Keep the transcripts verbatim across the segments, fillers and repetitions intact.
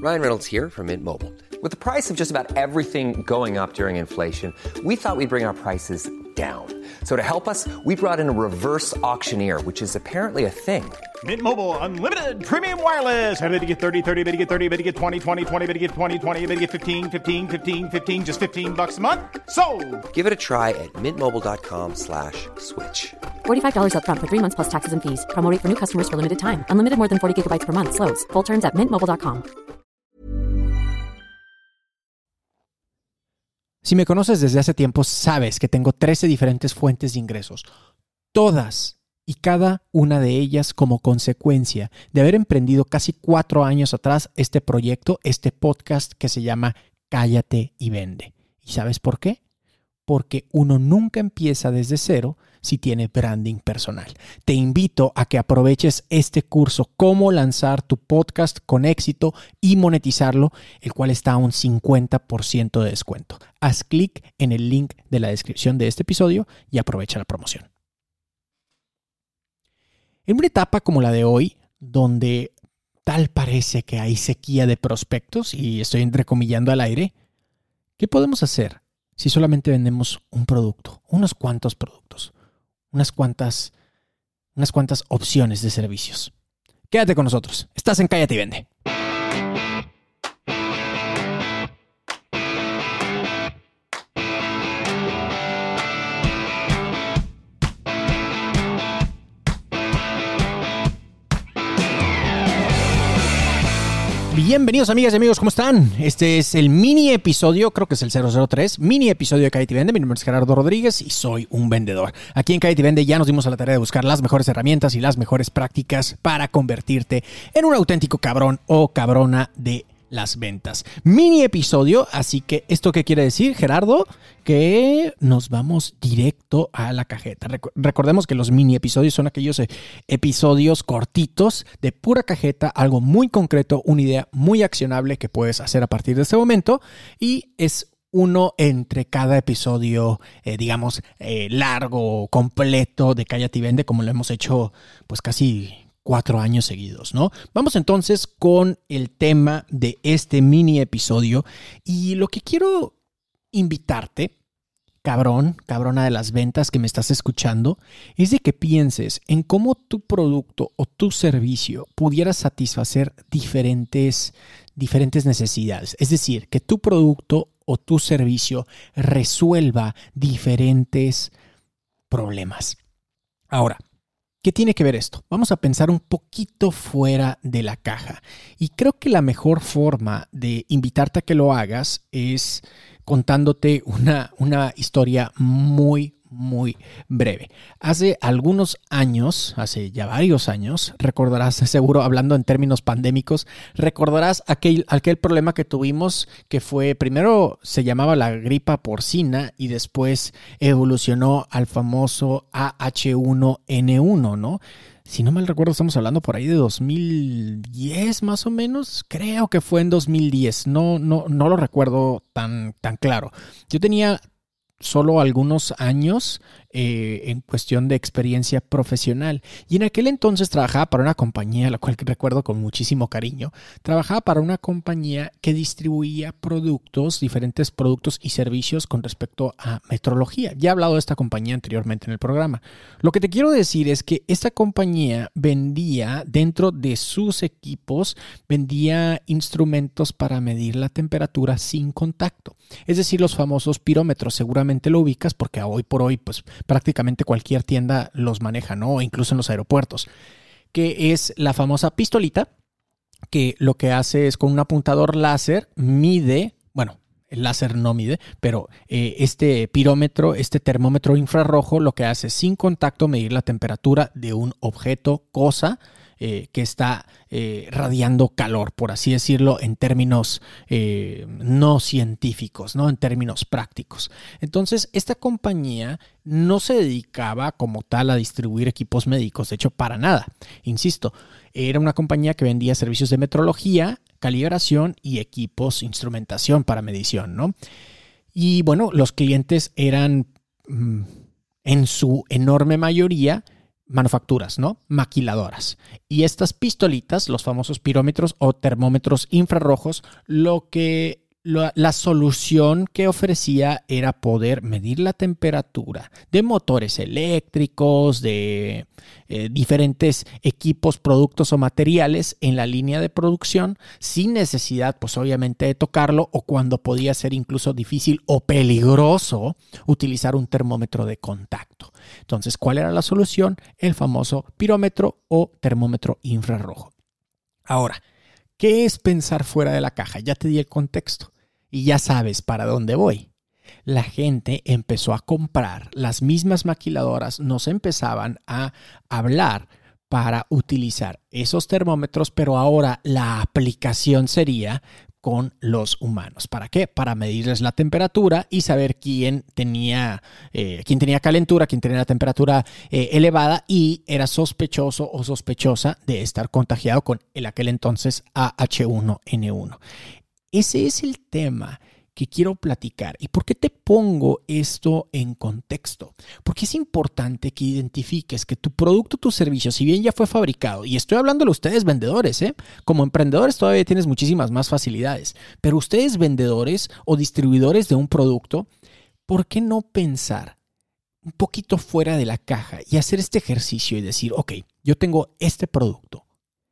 Ryan Reynolds here from Mint Mobile. With the price of just about everything going up during inflation, we thought we'd bring our prices down. So to help us, we brought in a reverse auctioneer, which is apparently a thing. Mint Mobile Unlimited Premium Wireless. How to get thirty, thirty, how to get thirty, how to get twenty, twenty, twenty, how to get twenty, twenty, how to get fifteen, fifteen, fifteen, fifteen, just fifteen bucks a month? Sold! Give it a try at mintmobile.com slash switch. forty-five dollars up front for three months plus taxes and fees. Promo rate for new customers for limited time. Unlimited more than forty gigabytes per month. Slows full terms at mint mobile dot com. Si me conoces desde hace tiempo, sabes que tengo trece diferentes fuentes de ingresos. Todas y cada una de ellas como consecuencia de haber emprendido casi cuatro años atrás este proyecto, este podcast que se llama Cállate y Vende. ¿Y sabes por qué? Porque uno nunca empieza desde cero si tiene branding personal. Te invito a que aproveches este curso, cómo lanzar tu podcast con éxito y monetizarlo, el cual está a un cincuenta por ciento de descuento. Haz clic en el link de la descripción de este episodio y aprovecha la promoción. En una etapa como la de hoy, donde tal parece que hay sequía de prospectos, y estoy entrecomillando al aire, ¿qué podemos hacer si solamente vendemos un producto, unos cuantos productos, unas cuantas, unas cuantas opciones de servicios? Quédate con nosotros. Estás en Cállate y Vende. Bienvenidos amigas y amigos, ¿cómo están? Este es el mini episodio, creo que es el cero cero tres, mini episodio de Cállate y Vende. Mi nombre es Gerardo Rodríguez y soy un vendedor. Aquí en Cállate y Vende ya nos dimos a la tarea de buscar las mejores herramientas y las mejores prácticas para convertirte en un auténtico cabrón o cabrona de las ventas. Mini episodio, así que ¿esto qué quiere decir, Gerardo? Que nos vamos directo a la cajeta. Rec- recordemos que los mini episodios son aquellos eh, episodios cortitos de pura cajeta, algo muy concreto, una idea muy accionable que puedes hacer a partir de este momento, y es uno entre cada episodio, eh, digamos, eh, largo, completo de Cállate y Vende, como lo hemos hecho pues casi cuatro años seguidos, ¿no? Vamos entonces con el tema de este mini episodio, y lo que quiero invitarte, cabrón, cabrona de las ventas que me estás escuchando, es de que pienses en cómo tu producto o tu servicio pudiera satisfacer diferentes, diferentes necesidades. Es decir, que tu producto o tu servicio resuelva diferentes problemas. Ahora, ¿qué tiene que ver esto? Vamos a pensar un poquito fuera de la caja. Y creo que la mejor forma de invitarte a que lo hagas es contándote una, una historia muy, muy breve. Hace algunos años, hace ya varios años, recordarás, seguro hablando en términos pandémicos, recordarás aquel, aquel problema que tuvimos, que fue, primero se llamaba la gripa porcina y después evolucionó al famoso A H uno N uno, ¿no? Si no mal recuerdo, estamos hablando por ahí de dos mil diez más o menos. Creo que fue en dos mil diez. No, no, no lo recuerdo tan, tan claro. Yo tenía solo algunos años eh, en cuestión de experiencia profesional. Y en aquel entonces trabajaba para una compañía, la cual recuerdo con muchísimo cariño. Trabajaba para una compañía que distribuía productos, diferentes productos y servicios con respecto a metrología. Ya he hablado de esta compañía anteriormente en el programa. Lo que te quiero decir es que esta compañía vendía, dentro de sus equipos, vendía instrumentos para medir la temperatura sin contacto. Es decir, los famosos pirómetros. Seguramente lo ubicas porque hoy por hoy, pues, prácticamente cualquier tienda los maneja, ¿no? Incluso en los aeropuertos, que es la famosa pistolita que lo que hace es con un apuntador láser mide, bueno, el láser no mide, pero eh, este pirómetro, este termómetro infrarrojo, lo que hace es sin contacto medir la temperatura de un objeto, cosa, eh, que está eh, radiando calor, por así decirlo, en términos eh, no científicos, ¿no? En términos prácticos. Entonces, esta compañía no se dedicaba como tal a distribuir equipos médicos, de hecho, para nada. Insisto, era una compañía que vendía servicios de metrología, calibración y equipos, instrumentación para medición, ¿no? Y bueno, los clientes eran, en su enorme mayoría, manufacturas, ¿no? Maquiladoras. Y estas pistolitas, los famosos pirómetros o termómetros infrarrojos, lo que la, la solución que ofrecía era poder medir la temperatura de motores eléctricos, de eh, diferentes equipos, productos o materiales en la línea de producción sin necesidad, pues obviamente, de tocarlo, o cuando podía ser incluso difícil o peligroso utilizar un termómetro de contacto. Entonces, ¿cuál era la solución? El famoso pirómetro o termómetro infrarrojo. Ahora, ¿qué es pensar fuera de la caja? Ya te di el contexto y ya sabes para dónde voy. La gente empezó a comprar, las mismas maquiladoras nos empezaban a hablar para utilizar esos termómetros, pero ahora la aplicación sería con los humanos. ¿Para qué? Para medirles la temperatura y saber quién tenía, eh, quién tenía calentura, quién tenía la temperatura eh, elevada y era sospechoso o sospechosa de estar contagiado con el aquel entonces A H uno N uno. Ese es el tema que quiero platicar. ¿Y por qué te pongo esto en contexto? Porque es importante que identifiques que tu producto, tu servicio, si bien ya fue fabricado, y estoy hablando de ustedes vendedores, ¿eh? Como emprendedores todavía tienes muchísimas más facilidades, pero ustedes vendedores o distribuidores de un producto, ¿por qué no pensar un poquito fuera de la caja y hacer este ejercicio y decir, ok, yo tengo este producto,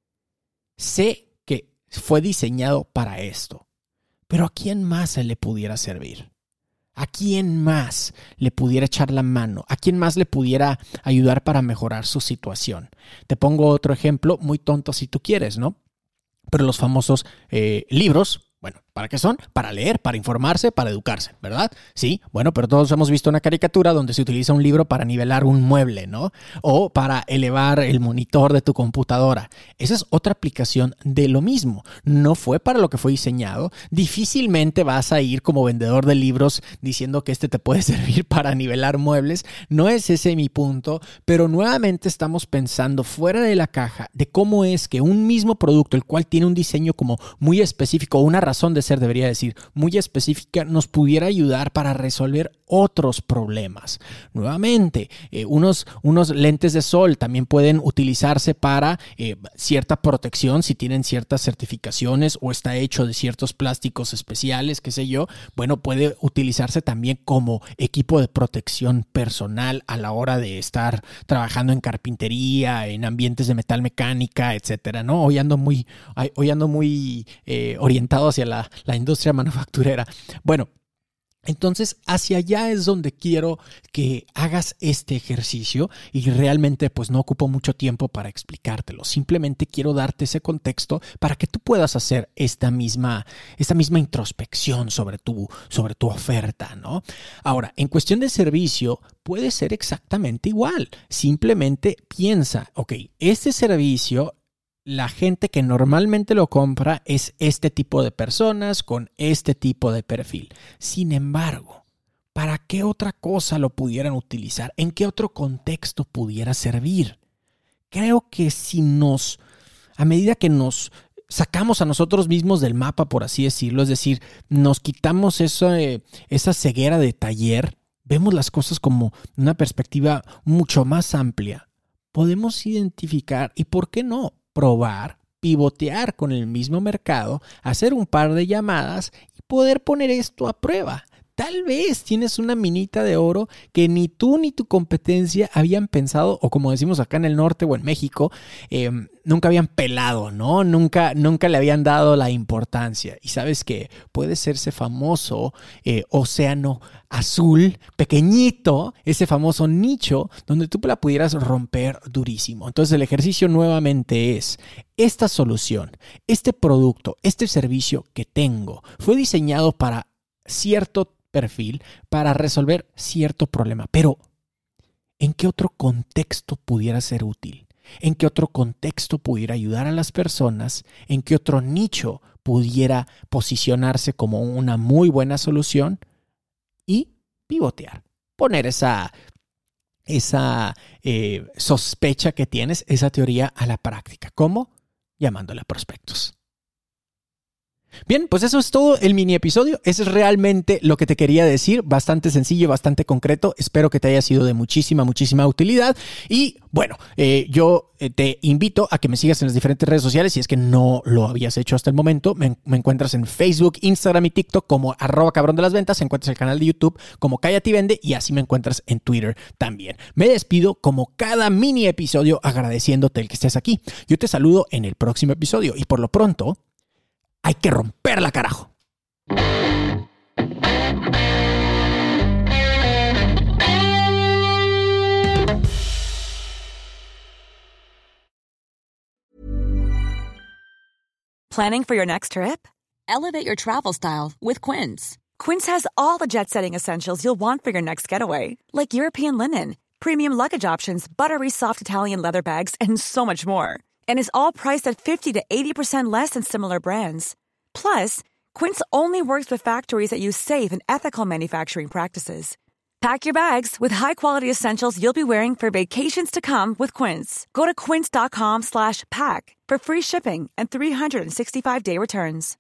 sé que fue diseñado para esto, pero ¿a quién más se le pudiera servir? ¿A quién más le pudiera echar la mano? ¿A quién más le pudiera ayudar para mejorar su situación? Te pongo otro ejemplo, muy tonto si tú quieres, ¿no? Pero los famosos eh, libros, bueno, ¿para qué son? Para leer, para informarse, para educarse, ¿verdad? Sí, bueno, pero todos hemos visto una caricatura donde se utiliza un libro para nivelar un mueble, ¿no? O para elevar el monitor de tu computadora. Esa es otra aplicación de lo mismo. No fue para lo que fue diseñado. Difícilmente vas a ir como vendedor de libros diciendo que este te puede servir para nivelar muebles. No es ese mi punto, pero nuevamente estamos pensando fuera de la caja de cómo es que un mismo producto, el cual tiene un diseño como muy específico, una razón de ser, debería decir, muy específica, nos pudiera ayudar para resolver otros problemas. Nuevamente, eh, unos, unos lentes de sol también pueden utilizarse para eh, cierta protección si tienen ciertas certificaciones o está hecho de ciertos plásticos especiales, qué sé yo. Bueno, puede utilizarse también como equipo de protección personal a la hora de estar trabajando en carpintería, en ambientes de metal mecánica, etcétera, ¿no? Hoy ando muy, hoy ando muy eh, orientado hacia la, la industria manufacturera. Bueno, entonces hacia allá es donde quiero que hagas este ejercicio y realmente pues no ocupo mucho tiempo para explicártelo. Simplemente quiero darte ese contexto para que tú puedas hacer esta misma, esta misma introspección sobre tu, sobre tu oferta, ¿no? Ahora, en cuestión de servicio puede ser exactamente igual. Simplemente piensa, ok, este servicio, la gente que normalmente lo compra es este tipo de personas con este tipo de perfil. Sin embargo, ¿para qué otra cosa lo pudieran utilizar? ¿En qué otro contexto pudiera servir? Creo que si nos, a medida que nos sacamos a nosotros mismos del mapa, por así decirlo, es decir, nos quitamos esa, esa ceguera de taller, vemos las cosas como una perspectiva mucho más amplia, podemos identificar y, ¿por qué no?, probar, pivotear con el mismo mercado, hacer un par de llamadas y poder poner esto a prueba. Tal vez tienes una minita de oro que ni tú ni tu competencia habían pensado, o como decimos acá en el norte o en México, eh, nunca habían pelado, ¿no? Nunca, nunca le habían dado la importancia. Y sabes que puede ser ese famoso eh, océano azul, pequeñito, ese famoso nicho donde tú la pudieras romper durísimo. Entonces el ejercicio nuevamente es, esta solución, este producto, este servicio que tengo, fue diseñado para cierto perfil, para resolver cierto problema, pero ¿en qué otro contexto pudiera ser útil? ¿En qué otro contexto pudiera ayudar a las personas? ¿En qué otro nicho pudiera posicionarse como una muy buena solución? Y pivotear, poner esa, esa eh, sospecha que tienes, esa teoría a la práctica. ¿Cómo? Llamándole a prospectos. Bien, pues eso es todo el mini episodio. Eso es realmente lo que te quería decir. Bastante sencillo, bastante concreto. Espero que te haya sido de muchísima, muchísima utilidad. Y bueno, eh, yo te invito a que me sigas en las diferentes redes sociales si es que no lo habías hecho hasta el momento. Me, me encuentras en Facebook, Instagram y TikTok como arroba cabrón de las ventas. Encuentras el canal de YouTube como Cállate y Vende y así me encuentras en Twitter también. Me despido como cada mini episodio agradeciéndote el que estés aquí. Yo te saludo en el próximo episodio y por lo pronto hay que romperla, carajo. Planning for your next trip? Elevate your travel style with Quince. Quince has all the jet-setting essentials you'll want for your next getaway, like European linen, premium luggage options, buttery soft Italian leather bags, and so much more. And is all priced at fifty to eighty percent less than similar brands. Plus, Quince only works with factories that use safe and ethical manufacturing practices. Pack your bags with high-quality essentials you'll be wearing for vacations to come with Quince. Go to quince.com slash pack for free shipping and three sixty-five day returns.